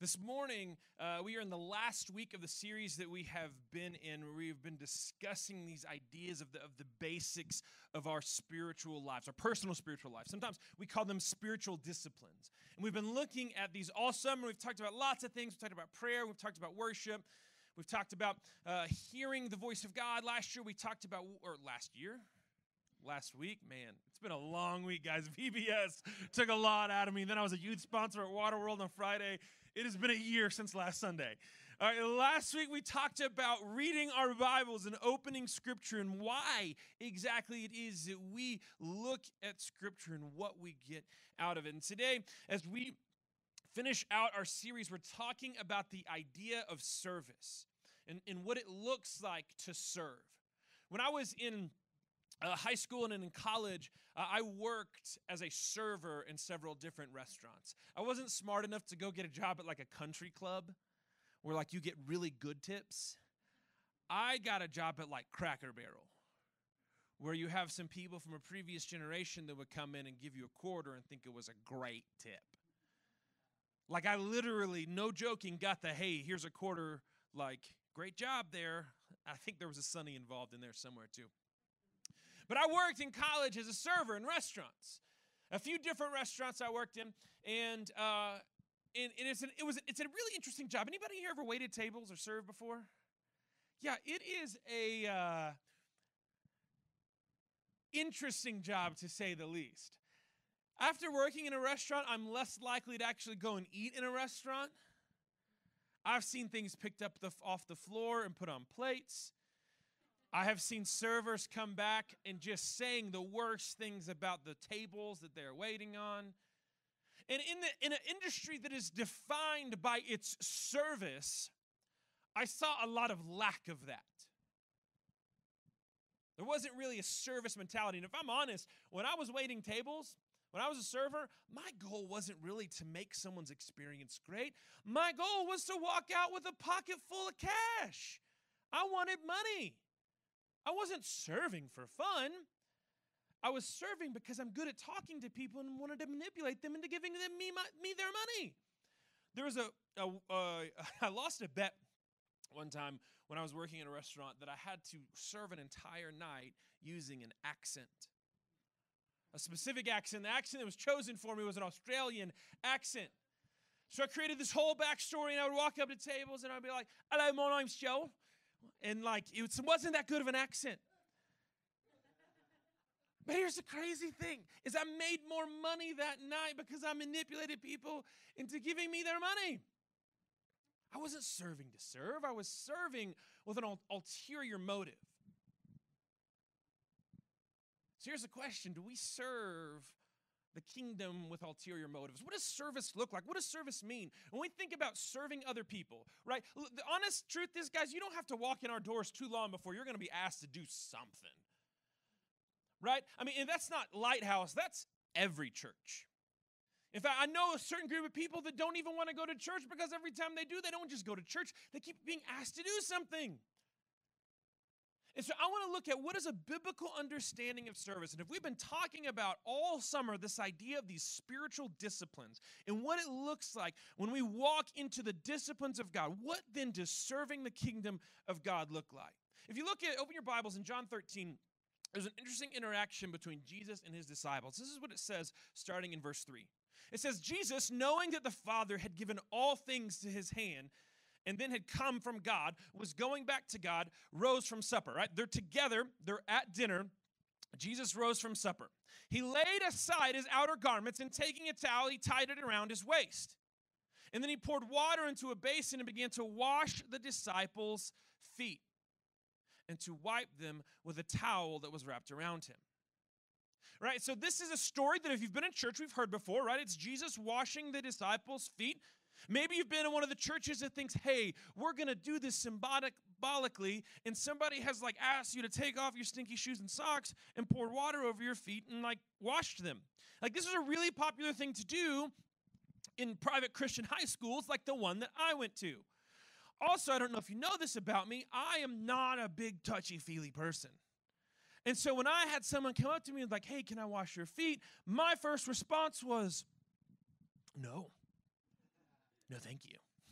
This morning, we are in the last week of the series that we have been in, where we've been discussing these ideas of the basics of our spiritual lives, our personal spiritual lives. Sometimes we call them spiritual disciplines. And we've been looking at these all summer. We've talked about lots of things. We've talked about prayer. We've talked about worship. We've talked about hearing the voice of God. Last week, man, it's been a long week, guys. VBS took a lot out of me. Then I was a youth sponsor at Waterworld on Friday. It has been a year since last Sunday. All right, last week we talked about reading our Bibles and opening Scripture and why exactly it is that we look at Scripture and what we get out of it. And today, as we finish out our series, we're talking about the idea of service and what it looks like to serve. When I was in high school and in college, I worked as a server in several different restaurants. I wasn't smart enough to go get a job at like a country club where like you get really good tips. I got a job at like Cracker Barrel, where you have some people from a previous generation that would come in and give you a quarter and think it was a great tip. Like I literally, no joking, got the, hey, here's a quarter, like, great job there. I think there was a Sunny involved in there somewhere too. But I worked in college as a server in restaurants. A few different restaurants I worked in, and it's a really interesting job. Anybody here ever waited tables or served before? Yeah, it is a interesting job to say the least. After working in a restaurant, I'm less likely to actually go and eat in a restaurant. I've seen things picked up off the floor and put on plates. I have seen servers come back and just saying the worst things about the tables that they're waiting on. And in an industry that is defined by its service, I saw a lot of lack of that. There wasn't really a service mentality. And if I'm honest, when I was waiting tables, when I was a server, my goal wasn't really to make someone's experience great. My goal was to walk out with a pocket full of cash. I wanted money. I wasn't serving for fun. I was serving because I'm good at talking to people and wanted to manipulate them into giving them me their money. There was I lost a bet one time when I was working in a restaurant that I had to serve an entire night using an accent. A specific accent. The accent that was chosen for me was an Australian accent. So I created this whole backstory, and I would walk up to tables, and I'd be like, hello, my name's Joe. And like, it wasn't that good of an accent. But here's the crazy thing, is I made more money that night because I manipulated people into giving me their money. I wasn't serving to serve. I was serving with an ulterior motive. So here's the question, do we serve the kingdom with ulterior motives? What does service look like? What does service mean? When we think about serving other people, right? The honest truth is, guys, you don't have to walk in our doors too long before you're going to be asked to do something, right? I mean, and that's not Lighthouse, that's every church. In fact, I know a certain group of people that don't even want to go to church because every time they do, they don't just go to church, they keep being asked to do something. And so I want to look at what is a biblical understanding of service. And if we've been talking about all summer this idea of these spiritual disciplines and what it looks like when we walk into the disciplines of God, what then does serving the kingdom of God look like? If you open your Bibles in John 13, there's an interesting interaction between Jesus and his disciples. This is what it says starting in verse 3. It says, Jesus, knowing that the Father had given all things to his hand, and then had come from God, was going back to God, rose from supper, right? They're together, they're at dinner. Jesus rose from supper. He laid aside his outer garments, and taking a towel, he tied it around his waist. And then he poured water into a basin and began to wash the disciples' feet and to wipe them with a towel that was wrapped around him. Right? So this is a story that if you've been in church, we've heard before, right? It's Jesus washing the disciples' feet. Maybe you've been in one of the churches that thinks, hey, we're going to do this symbolically, and somebody has like asked you to take off your stinky shoes and socks and pour water over your feet and like washed them. Like this is a really popular thing to do in private Christian high schools like the one that I went to. Also, I don't know if you know this about me, I am not a big touchy-feely person. And so when I had someone come up to me and like, hey, can I wash your feet? My first response was, no. No, thank you.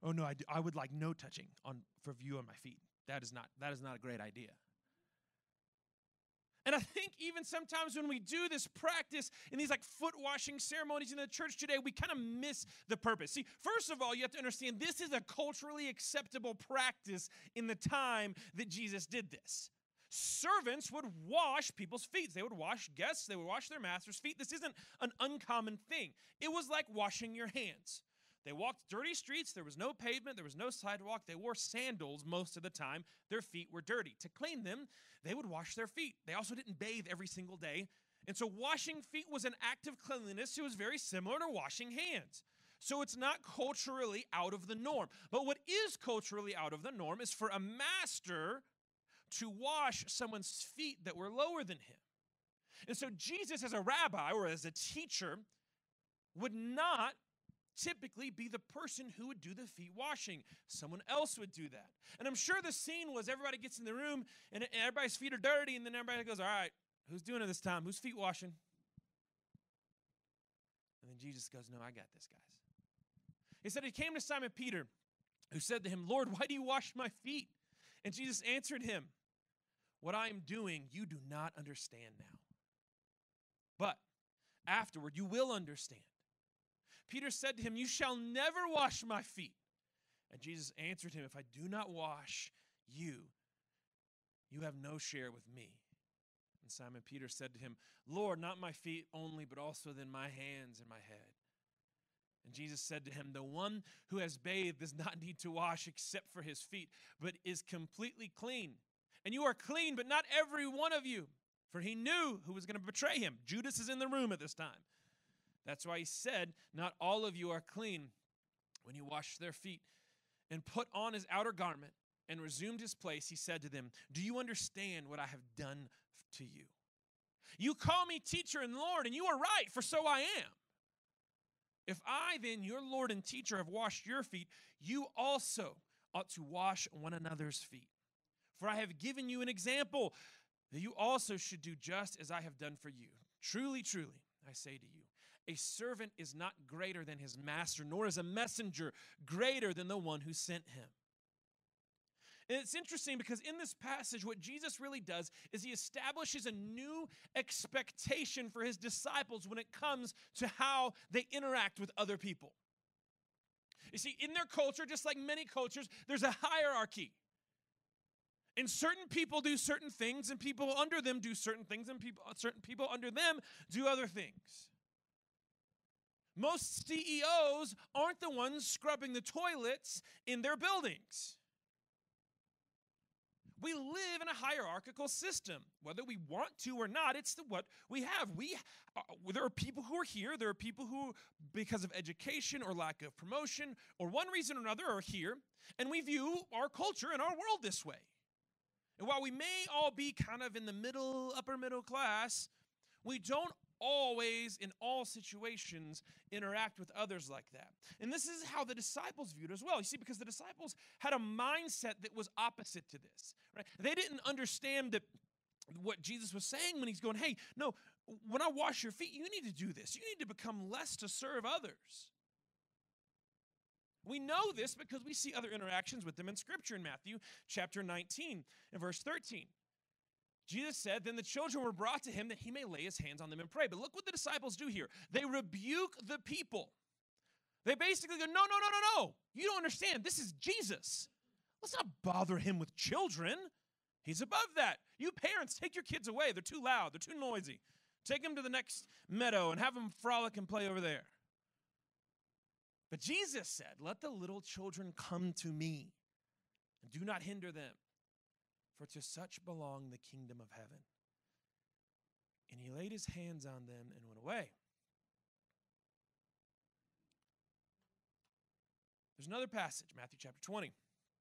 Oh no, I would like no touching for you on my feet. That is not a great idea. And I think even sometimes when we do this practice in these like foot washing ceremonies in the church today, we kind of miss the purpose. See, first of all, you have to understand this is a culturally acceptable practice in the time that Jesus did this. Servants would wash people's feet. They would wash guests. They would wash their master's feet. This isn't an uncommon thing. It was like washing your hands. They walked dirty streets. There was no pavement. There was no sidewalk. They wore sandals most of the time. Their feet were dirty. To clean them, they would wash their feet. They also didn't bathe every single day. And so washing feet was an act of cleanliness. It was very similar to washing hands. So it's not culturally out of the norm. But what is culturally out of the norm is for a master to wash someone's feet that were lower than him. And so Jesus, as a rabbi or as a teacher, would not typically be the person who would do the feet washing. Someone else would do that. And I'm sure the scene was everybody gets in the room and everybody's feet are dirty, and then everybody goes, all right, who's doing it this time? Who's feet washing? And then Jesus goes, no, I got this, guys. He said he came to Simon Peter, who said to him, Lord, why do you wash my feet? And Jesus answered him, what I am doing, you do not understand now. But afterward, you will understand. Peter said to him, you shall never wash my feet. And Jesus answered him, if I do not wash you, you have no share with me. And Simon Peter said to him, Lord, not my feet only, but also then my hands and my head. And Jesus said to him, the one who has bathed does not need to wash except for his feet, but is completely clean. And you are clean, but not every one of you. For he knew who was going to betray him. Judas is in the room at this time. That's why he said, not all of you are clean when you wash their feet. And put on his outer garment and resumed his place, he said to them, do you understand what I have done to you? You call me teacher and Lord, and you are right, for so I am. If I then, your Lord and teacher, have washed your feet, you also ought to wash one another's feet. For I have given you an example that you also should do just as I have done for you. Truly, truly, I say to you, a servant is not greater than his master, nor is a messenger greater than the one who sent him. And it's interesting because in this passage, what Jesus really does is he establishes a new expectation for his disciples when it comes to how they interact with other people. You see, in their culture, just like many cultures, there's a hierarchy. And certain people do certain things, and people under them do certain things, and certain people under them do other things. Most CEOs aren't the ones scrubbing the toilets in their buildings. We live in a hierarchical system. Whether we want to or not, it's what we have. There are people who are here. There are people who, because of education or lack of promotion or one reason or another, are here. And we view our culture and our world this way. And while we may all be kind of in the middle, upper middle class, we don't always, in all situations, interact with others like that. And this is how the disciples viewed it as well. You see, because the disciples had a mindset that was opposite to this. Right? They didn't understand that what Jesus was saying when he's going, hey, no, when I wash your feet, you need to do this. You need to become less to serve others. We know this because we see other interactions with them in Scripture in Matthew chapter 19 and verse 13. Jesus said, then the children were brought to him that he may lay his hands on them and pray. But look what the disciples do here. They rebuke the people. They basically go, no. You don't understand. This is Jesus. Let's not bother him with children. He's above that. You parents, take your kids away. They're too loud. They're too noisy. Take them to the next meadow and have them frolic and play over there. But Jesus said, let the little children come to me and do not hinder them. For to such belong the kingdom of heaven. And he laid his hands on them and went away. There's another passage, Matthew chapter 20.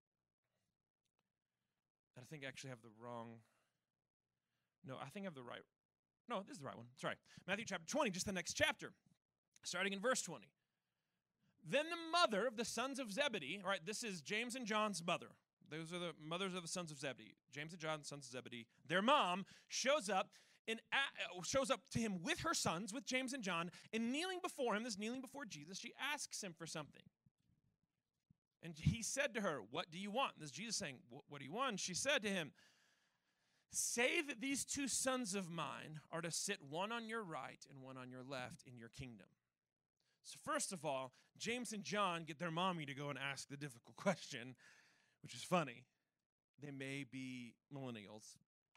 And I think I actually have the wrong. No, I think I have the right. No, this is the right one. Sorry. Matthew chapter 20, just the next chapter, starting in verse 20. Then the mother of the sons of Zebedee, all right, this is James and John's mother. Those are the mothers of the sons of Zebedee. James and John, sons of Zebedee. Their mom shows up to him with her sons, with James and John, and kneeling before him, kneeling before Jesus, she asks him for something. And he said to her, what do you want? This is Jesus saying, what do you want? She said to him, say that these two sons of mine are to sit one on your right and one on your left in your kingdom. So first of all, James and John get their mommy to go and ask the difficult question, which is funny. They may be millennials.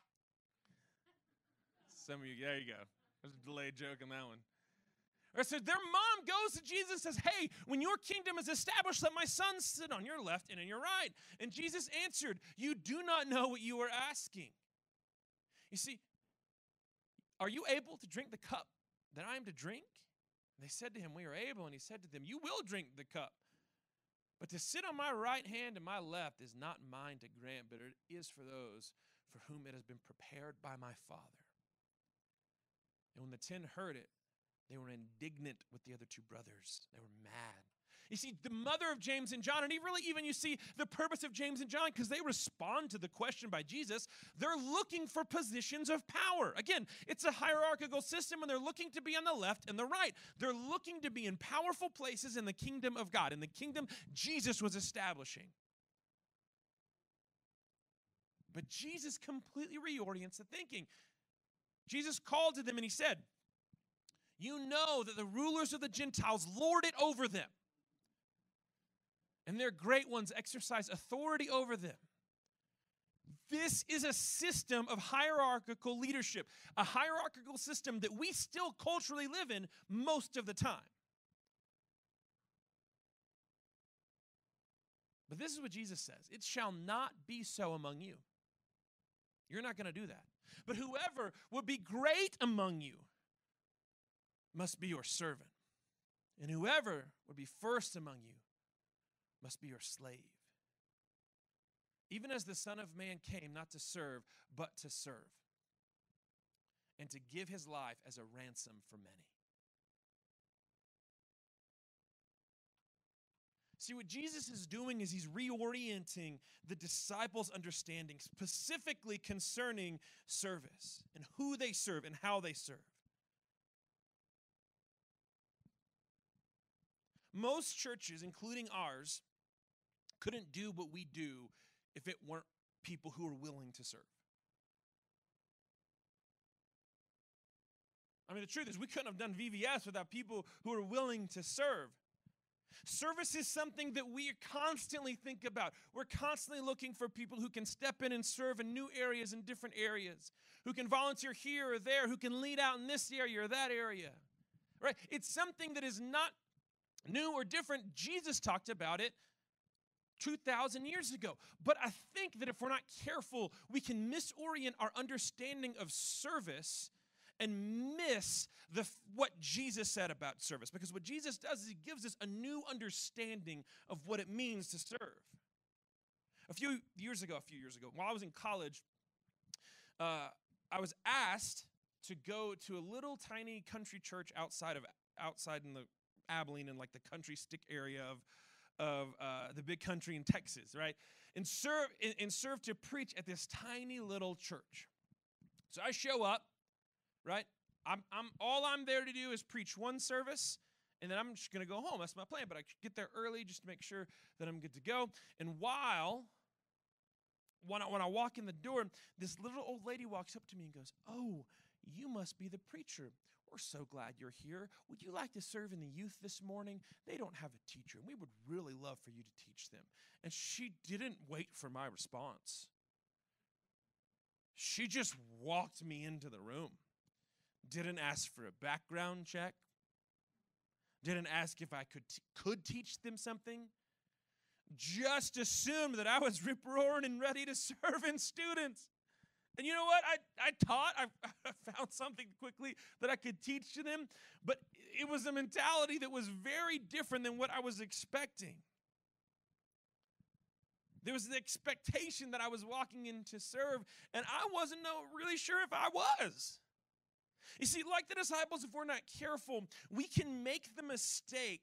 Some of you, there you go. There's a delayed joke on that one. Or so their mom goes to Jesus and says, hey, when your kingdom is established, let my sons sit on your left and on your right. And Jesus answered, you do not know what you are asking. You see, are you able to drink the cup that I am to drink? And they said to him, we are able. And he said to them, you will drink the cup. But to sit on my right hand and my left is not mine to grant, but it is for those for whom it has been prepared by my Father. And when the 10 heard it, they were indignant with the other two brothers. They were mad. You see, the mother of James and John, and you see the purpose of James and John, because they respond to the question by Jesus. They're looking for positions of power. Again, it's a hierarchical system, and they're looking to be on the left and the right. They're looking to be in powerful places in the kingdom of God, in the kingdom Jesus was establishing. But Jesus completely reorients the thinking. Jesus called to them and he said, you know that the rulers of the Gentiles lord it over them, and their great ones exercise authority over them. This is a system of hierarchical leadership, a hierarchical system that we still culturally live in most of the time. But this is what Jesus says. It shall not be so among you. You're not going to do that. But whoever would be great among you must be your servant. And whoever would be first among you must be your slave. Even as the Son of Man came not to serve, but to serve, and to give his life as a ransom for many. See, what Jesus is doing is he's reorienting the disciples' understanding, specifically concerning service and who they serve and how they serve. Most churches, including ours, couldn't do what we do if it weren't people who are willing to serve. I mean, the truth is we couldn't have done VVS without people who are willing to serve. Service is something that we constantly think about. We're constantly looking for people who can step in and serve in new areas and different areas, who can volunteer here or there, who can lead out in this area or that area. Right? It's something that is not new or different. Jesus talked about it 2,000 years ago. But I think that if we're not careful, we can misorient our understanding of service and miss what Jesus said about service. Because what Jesus does is he gives us a new understanding of what it means to serve. A few years ago, while I was in college, I was asked to go to a little tiny country church outside in the Abilene, in like the country stick area of the big country in Texas, right? And serve to preach at this tiny little church. So I show up, right? I'm there to do is preach one service, and then I'm just going to go home. That's my plan. But I get there early just to make sure that I'm good to go. And when I walk in the door, this little old lady walks up to me and goes, "Oh, you must be the preacher. We're so glad you're here. Would you like to serve in the youth this morning? They don't have a teacher, and we would really love for you to teach them." And she didn't wait for my response. She just walked me into the room. Didn't ask for a background check. Didn't ask if I could teach them something. Just assumed that I was rip-roaring and ready to serve in students. And you know what? I found something quickly that I could teach to them, but it was a mentality that was very different than what I was expecting. There was an expectation that I was walking in to serve, and I wasn't really sure if I was. You see, like the disciples, if we're not careful, we can make the mistake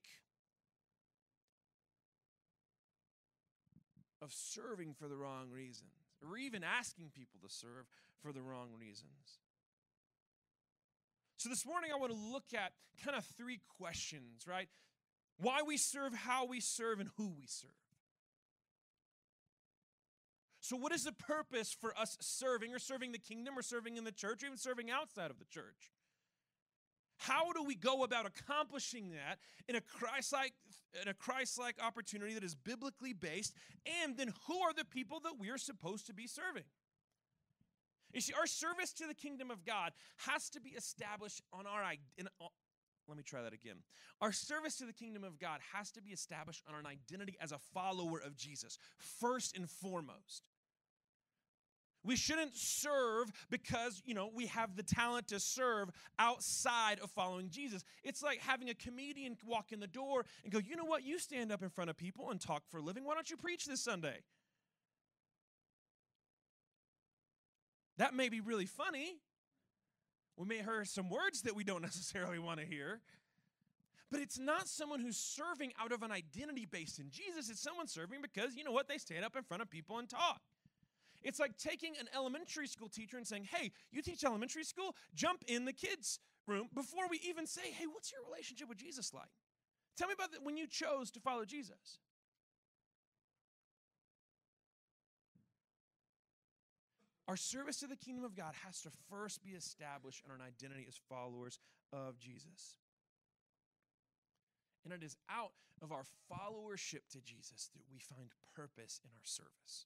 of serving for the wrong reasons, or even asking people to serve for the wrong reasons. So this morning I want to look at kind of three questions, right? Why we serve, how we serve, and who we serve. So what is the purpose for us serving or serving the kingdom or serving in the church or even serving outside of the church? How do we go about accomplishing that in a Christ-like opportunity that is biblically based? And then who are the people that we are supposed to be serving? You see, our service to the kingdom of God has to be established on let me try that again. Our service to the kingdom of God has to be established on an identity as a follower of Jesus, first and foremost. We shouldn't serve because, we have the talent to serve outside of following Jesus. It's like having a comedian walk in the door and go, you know what? You stand up in front of people and talk for a living. Why don't you preach this Sunday? That may be really funny. We may hear some words that we don't necessarily want to hear. But it's not someone who's serving out of an identity based in Jesus. It's someone serving because, you know what? They stand up in front of people and talk. It's like taking an elementary school teacher and saying, hey, you teach elementary school? Jump in the kids' room before we even say, hey, what's your relationship with Jesus like? Tell me about when you chose to follow Jesus. Our service to the kingdom of God has to first be established on an identity as followers of Jesus. And it is out of our followership to Jesus that we find purpose in our service.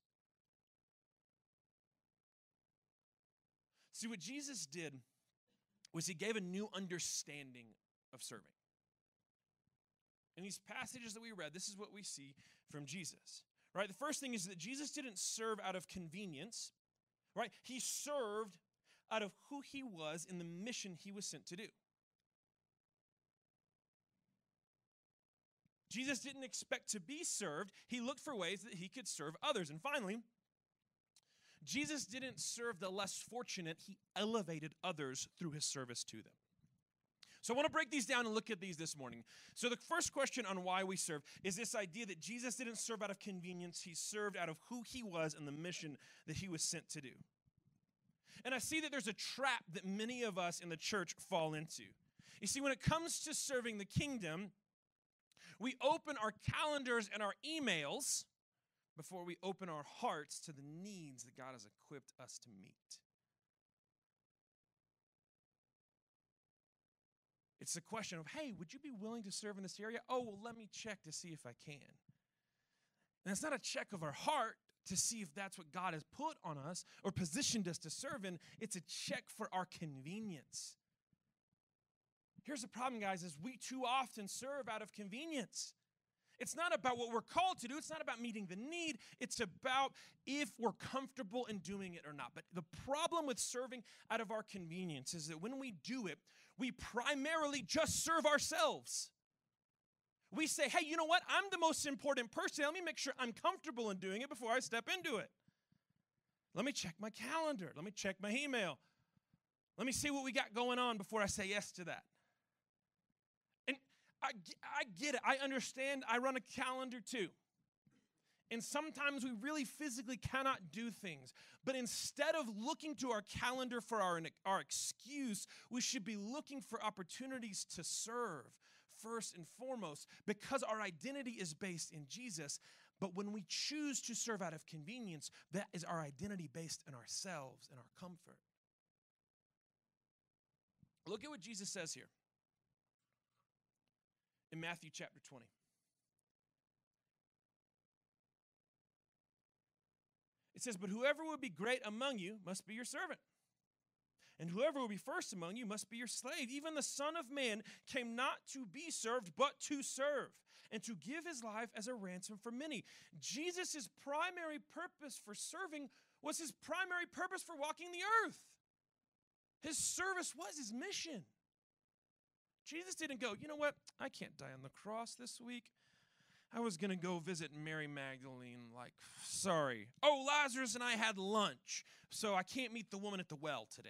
See, what Jesus did was he gave a new understanding of serving. In these passages that we read, this is what we see from Jesus, right? The first thing is that Jesus didn't serve out of convenience, right? He served out of who he was in the mission he was sent to do. Jesus didn't expect to be served. He looked for ways that he could serve others. And finally, Jesus didn't serve the less fortunate. He elevated others through his service to them. So I want to break these down and look at these this morning. So the first question on why we serve is this idea that Jesus didn't serve out of convenience. He served out of who he was and the mission that he was sent to do. And I see that there's a trap that many of us in the church fall into. You see, when it comes to serving the kingdom, we open our calendars and our emails before we open our hearts to the needs that God has equipped us to meet. It's the question of, hey, would you be willing to serve in this area? Oh, well, let me check to see if I can. And it's not a check of our heart to see if that's what God has put on us or positioned us to serve in. It's a check for our convenience. Here's the problem, guys, is we too often serve out of convenience. It's not about what we're called to do. It's not about meeting the need. It's about if we're comfortable in doing it or not. But the problem with serving out of our convenience is that when we do it, we primarily just serve ourselves. We say, hey, you know what? I'm the most important person. Let me make sure I'm comfortable in doing it before I step into it. Let me check my calendar. Let me check my email. Let me see what we got going on before I say yes to that. And I get it. I understand. I run a calendar too. And sometimes we really physically cannot do things. But instead of looking to our calendar for our excuse, we should be looking for opportunities to serve first and foremost, because our identity is based in Jesus. But when we choose to serve out of convenience, that is our identity based in ourselves and our comfort. Look at what Jesus says here in Matthew chapter 20. It says, but whoever will be great among you must be your servant. And whoever will be first among you must be your slave. Even the Son of Man came not to be served, but to serve, and to give his life as a ransom for many. Jesus' primary purpose for serving was his primary purpose for walking the earth. His service was his mission. Jesus didn't go, you know what? I can't die on the cross this week. I was going to go visit Mary Magdalene, sorry. Oh, Lazarus and I had lunch, so I can't meet the woman at the well today.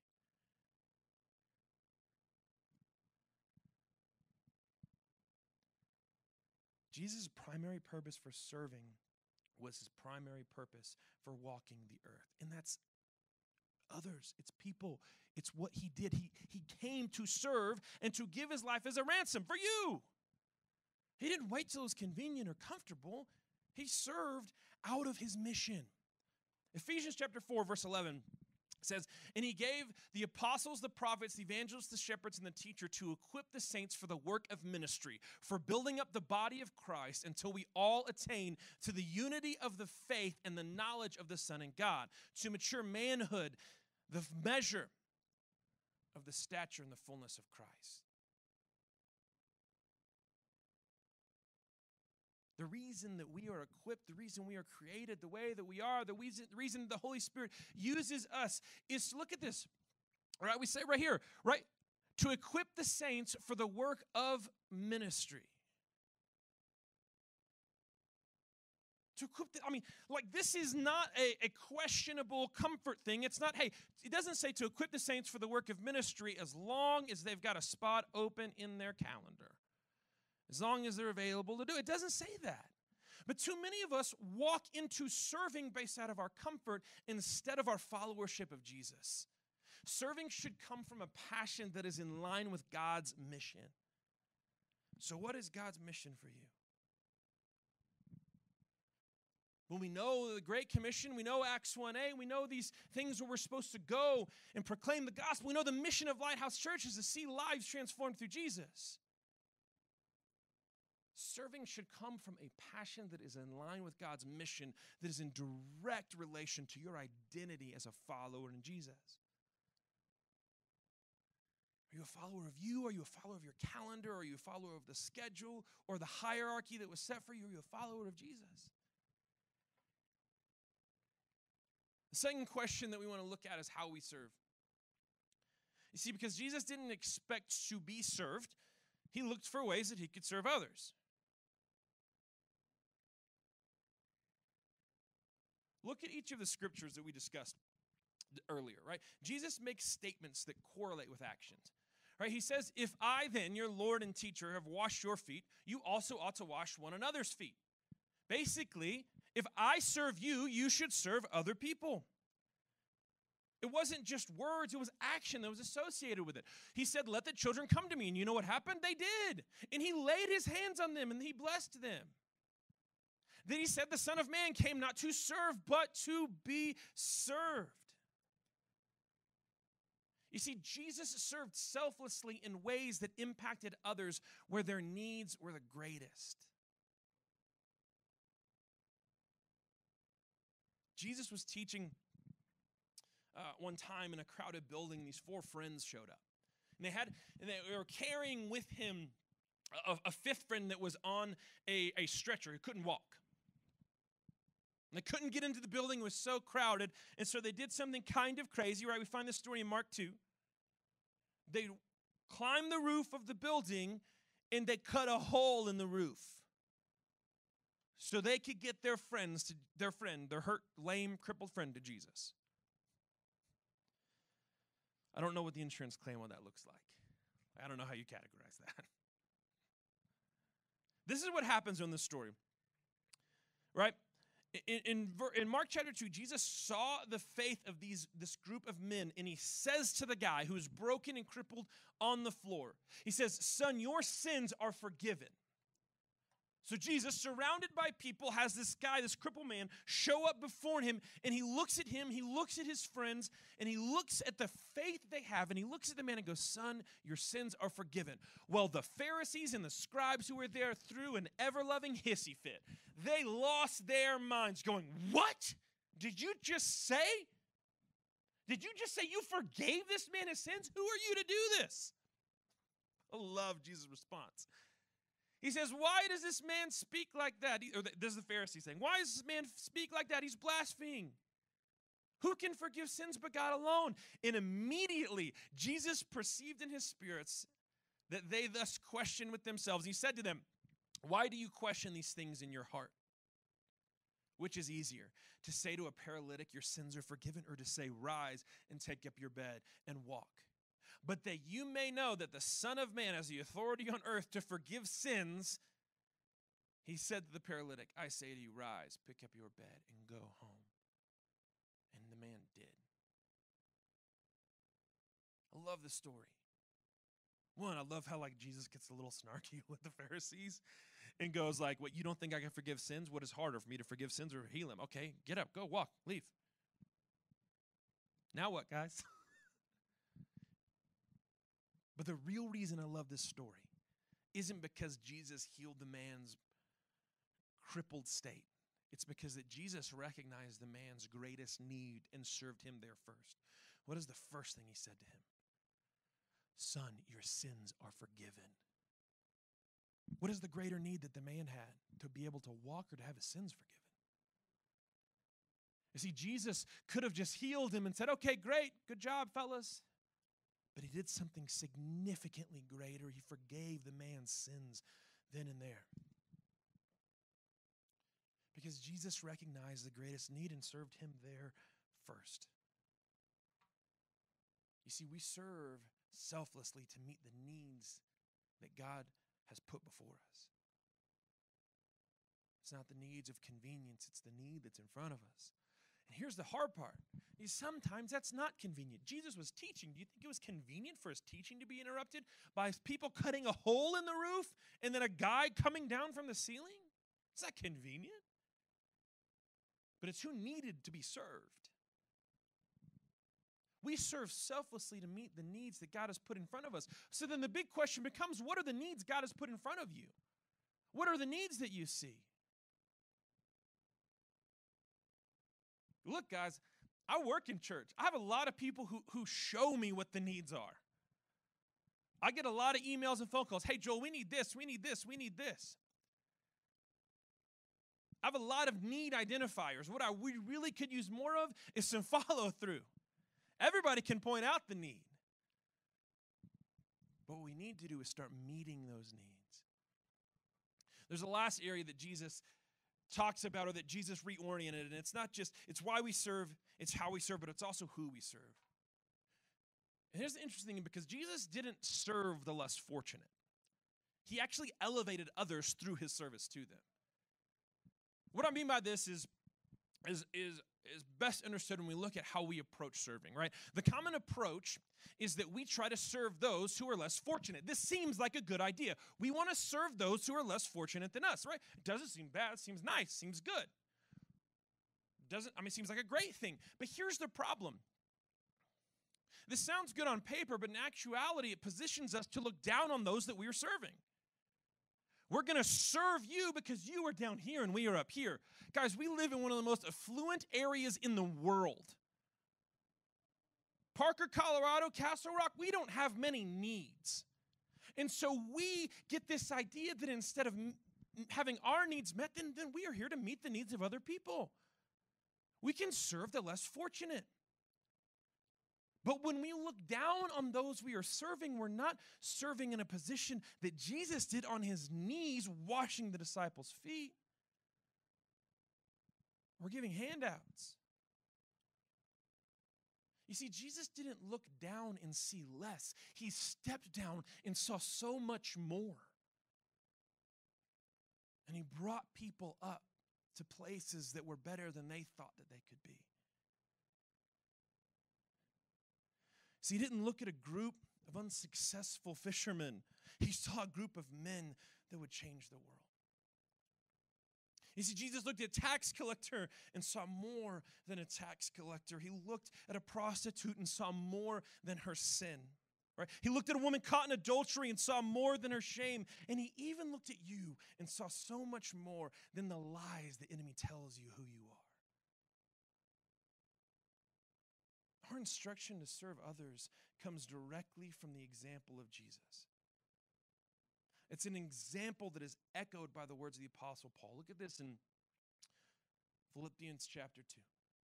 Jesus' primary purpose for serving was his primary purpose for walking the earth. And that's others. It's people. It's what he did. He came to serve and to give his life as a ransom for you. He didn't wait till it was convenient or comfortable. He served out of his mission Ephesians chapter 4, verse 11 says, "And he gave the apostles, the prophets, the evangelists, the shepherds, and the teacher to equip the saints for the work of ministry, for building up the body of Christ until we all attain to the unity of the faith and the knowledge of the Son and God, to mature manhood, the measure of the stature and the fullness of Christ." The reason that we are equipped, the reason we are created the way that we are, the reason the Holy Spirit uses us is, look at this, all right? We say right here, right? To equip the saints for the work of ministry. To equip, this is not a questionable comfort thing. It's not, hey, it doesn't say to equip the saints for the work of ministry as long as they've got a spot open in their calendar. As long as they're available to do it. It doesn't say that. But too many of us walk into serving based out of our comfort instead of our followership of Jesus. Serving should come from a passion that is in line with God's mission. So what is God's mission for you? When we know the Great Commission, we know Acts 1a, we know these things where we're supposed to go and proclaim the gospel. We know the mission of Lighthouse Church is to see lives transformed through Jesus. Serving should come from a passion that is in line with God's mission, that is in direct relation to your identity as a follower in Jesus. Are you a follower of you? Are you a follower of your calendar? Are you a follower of the schedule or the hierarchy that was set for you? Are you a follower of Jesus? The second question that we want to look at is how we serve. You see, because Jesus didn't expect to be served, he looked for ways that he could serve others. Look at each of the scriptures that we discussed earlier, right? Jesus makes statements that correlate with actions, right? He says, "If I then, your Lord and teacher, have washed your feet, you also ought to wash one another's feet." Basically, if I serve you, you should serve other people. It wasn't just words, it was action that was associated with it. He said, "Let the children come to me." And you know what happened? They did. And he laid his hands on them and he blessed them. Then he said, "The Son of Man came not to serve, but to be served." You see, Jesus served selflessly in ways that impacted others where their needs were the greatest. Jesus was teaching one time in a crowded building. These four friends showed up. And they were carrying with him a fifth friend that was on a stretcher. He couldn't walk. And they couldn't get into the building. It was so crowded. And so they did something kind of crazy, right? We find this story in Mark 2. They climbed the roof of the building and they cut a hole in the roof so they could get their hurt, lame, crippled friend to Jesus. I don't know what the insurance claim on that looks like. I don't know how you categorize that. This is what happens in this story, right? In Mark chapter 2, Jesus saw the faith of this group of men, and he says to the guy who's broken and crippled on the floor, he says, "Son, your sins are forgiven." So Jesus, surrounded by people, has this guy, this crippled man, show up before him, and he looks at him, he looks at his friends, and he looks at the faith they have, and he looks at the man and goes, "Son, your sins are forgiven." Well, the Pharisees and the scribes who were there threw an ever-loving hissy fit. They lost their minds going, "What? Did you just say? Did you just say you forgave this man his sins? Who are you to do this?" I love Jesus' response. He says, "Why does this man speak like that?" This is the Pharisee saying, "Why does this man speak like that? He's blaspheming. Who can forgive sins but God alone?" And immediately, Jesus perceived in his spirits that they thus questioned with themselves. He said to them, "Why do you question these things in your heart? Which is easier, to say to a paralytic, 'Your sins are forgiven,' or to say, 'Rise and take up your bed and walk'? But that you may know that the Son of Man has the authority on earth to forgive sins," he said to the paralytic, "I say to you, rise, pick up your bed, and go home." And the man did. I love the story. One, I love how Jesus gets a little snarky with the Pharisees and goes like, "What, you don't think I can forgive sins? What is harder, for me to forgive sins or heal them? Okay, get up, go, walk, leave." Now what, guys? But the real reason I love this story isn't because Jesus healed the man's crippled state. It's because that Jesus recognized the man's greatest need and served him there first. What is the first thing he said to him? Son, your sins are forgiven. What is the greater need that the man had? To be able to walk or to have his sins forgiven? You see, Jesus could have just healed him and said, okay, great, good job, fellas. But he did something significantly greater. He forgave the man's sins then and there. Because Jesus recognized the greatest need and served him there first. You see, we serve selflessly to meet the needs that God has put before us. It's not the needs of convenience, it's the need that's in front of us. And here's the hard part, is sometimes that's not convenient. Jesus was teaching. Do you think it was convenient for his teaching to be interrupted by people cutting a hole in the roof and then a guy coming down from the ceiling? It's not convenient. But it's who needed to be served. We serve selflessly to meet the needs that God has put in front of us. So then the big question becomes, what are the needs God has put in front of you? What are the needs that you see? Look, guys, I work in church. I have a lot of people who show me what the needs are. I get a lot of emails and phone calls. Hey, Joel, we need this, we need this, we need this. I have a lot of need identifiers. What we really could use more of is some follow through. Everybody can point out the need. But what we need to do is start meeting those needs. There's a last area that Jesus talks about, or that Jesus reoriented, and it's not just, it's why we serve, it's how we serve, but it's also who we serve. And here's the interesting thing, because Jesus didn't serve the less fortunate. He actually elevated others through his service to them. What I mean by this is best understood when we look at how we approach serving, right? The common approach is that we try to serve those who are less fortunate. This seems like a good idea. We want to serve those who are less fortunate than us, right? It doesn't seem bad. It seems nice. Seems good. It seems like a great thing. But here's the problem. This sounds good on paper, but in actuality, it positions us to look down on those that we are serving. We're going to serve you because you are down here and we are up here. Guys, we live in one of the most affluent areas in the world. Parker, Colorado, Castle Rock, we don't have many needs. And so we get this idea that instead of having our needs met, then we are here to meet the needs of other people. We can serve the less fortunate. But when we look down on those we are serving, we're not serving in a position that Jesus did on his knees, washing the disciples' feet. We're giving handouts. You see, Jesus didn't look down and see less. He stepped down and saw so much more. And he brought people up to places that were better than they thought that they could be. See, he didn't look at a group of unsuccessful fishermen. He saw a group of men that would change the world. You see, Jesus looked at a tax collector and saw more than a tax collector. He looked at a prostitute and saw more than her sin. Right? He looked at a woman caught in adultery and saw more than her shame. And he even looked at you and saw so much more than the lies the enemy tells you who you are. Our instruction to serve others comes directly from the example of Jesus. It's an example that is echoed by the words of the Apostle Paul. Look at this in Philippians chapter 2.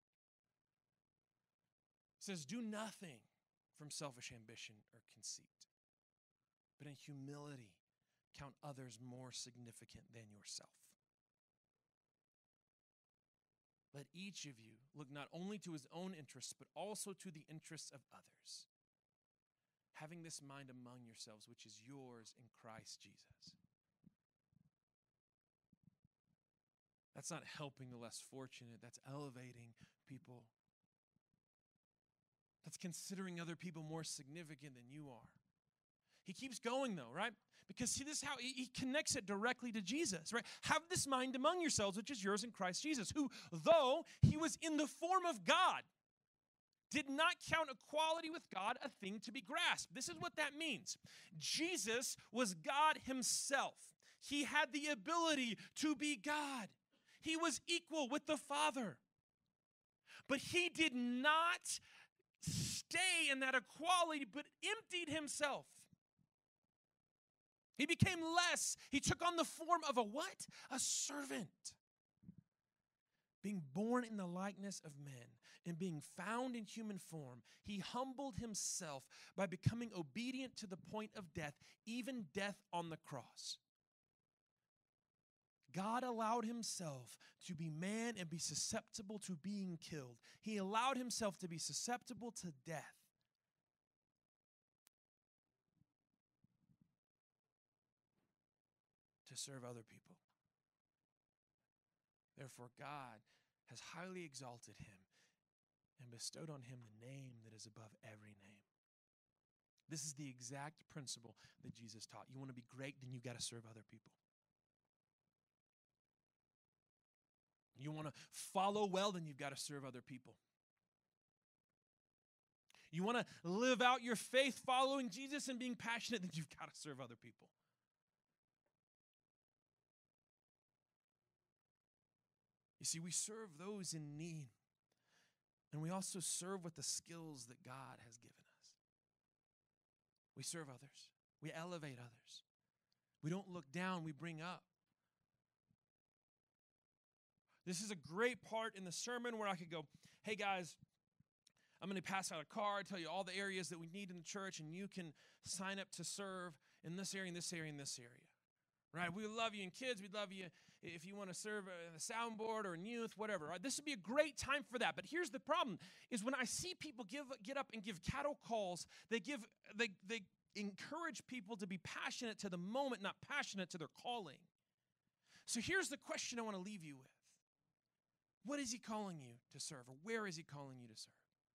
It says, do nothing from selfish ambition or conceit, but in humility count others more significant than yourself. Let each of you look not only to his own interests, but also to the interests of others, having this mind among yourselves, which is yours in Christ Jesus. That's not helping the less fortunate. That's elevating people. That's considering other people more significant than you are. He keeps going though, right? Because see, this is how he connects it directly to Jesus, right? Have this mind among yourselves, which is yours in Christ Jesus, who, though he was in the form of God, did not count equality with God a thing to be grasped. This is what that means. Jesus was God himself. He had the ability to be God. He was equal with the Father. But he did not stay in that equality, but emptied himself. He became less. He took on the form of a what? A servant. Being born in the likeness of men and being found in human form, he humbled himself by becoming obedient to the point of death, even death on the cross. God allowed himself to be man and be susceptible to being killed. He allowed himself to be susceptible to death. To serve other people. Therefore, God has highly exalted him and bestowed on him the name that is above every name. This is the exact principle that Jesus taught. You want to be great, then you've got to serve other people. You want to follow well, then you've got to serve other people. You want to live out your faith following Jesus and being passionate, then you've got to serve other people. You see, we serve those in need, and we also serve with the skills that God has given us. We serve others. We elevate others. We don't look down, we bring up. This is a great part in the sermon where I could go, hey guys, I'm going to pass out a card, tell you all the areas that we need in the church, and you can sign up to serve in this area, in this area, in this area. Right? We love you in kids. We'd love you if you want to serve in the soundboard or in youth, whatever. Right? This would be a great time for that. But here's the problem, is when I see people get up and give cattle calls, they encourage people to be passionate to the moment, not passionate to their calling. So here's the question I want to leave you with. What is he calling you to serve, or where is he calling you to serve?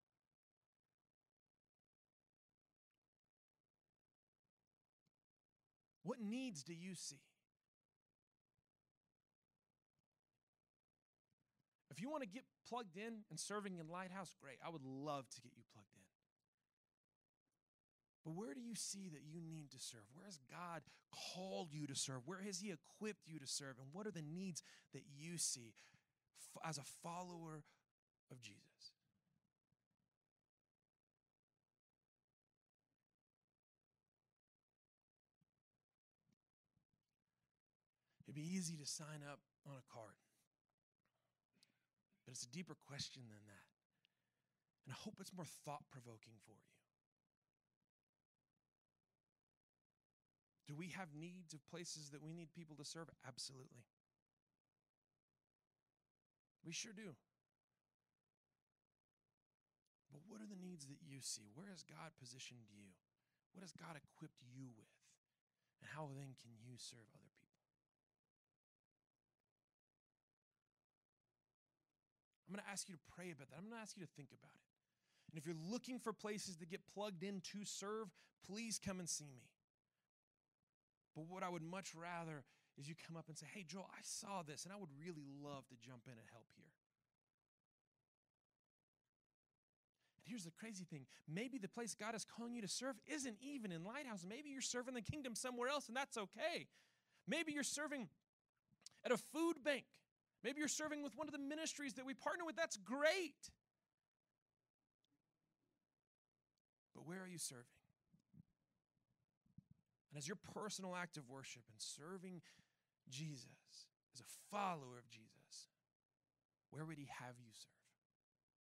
What needs do you see? If you want to get plugged in and serving in Lighthouse, great. I would love to get you plugged in. But where do you see that you need to serve? Where has God called you to serve? Where has he equipped you to serve? And what are the needs that you see as a follower of Jesus? It'd be easy to sign up on a card. But it's a deeper question than that. And I hope it's more thought-provoking for you. Do we have needs of places that we need people to serve? Absolutely. We sure do. But what are the needs that you see? Where has God positioned you? What has God equipped you with? And how then can you serve other people? I'm going to ask you to pray about that. I'm going to ask you to think about it. And if you're looking for places to get plugged in to serve, please come and see me. But what I would much rather is you come up and say, hey, Joel, I saw this, and I would really love to jump in and help here. And here's the crazy thing. Maybe the place God is calling you to serve isn't even in Lighthouse. Maybe you're serving the kingdom somewhere else, and that's okay. Maybe you're serving at a food bank. Maybe you're serving with one of the ministries that we partner with. That's great. But where are you serving? And as your personal act of worship and serving Jesus, as a follower of Jesus, where would he have you serve?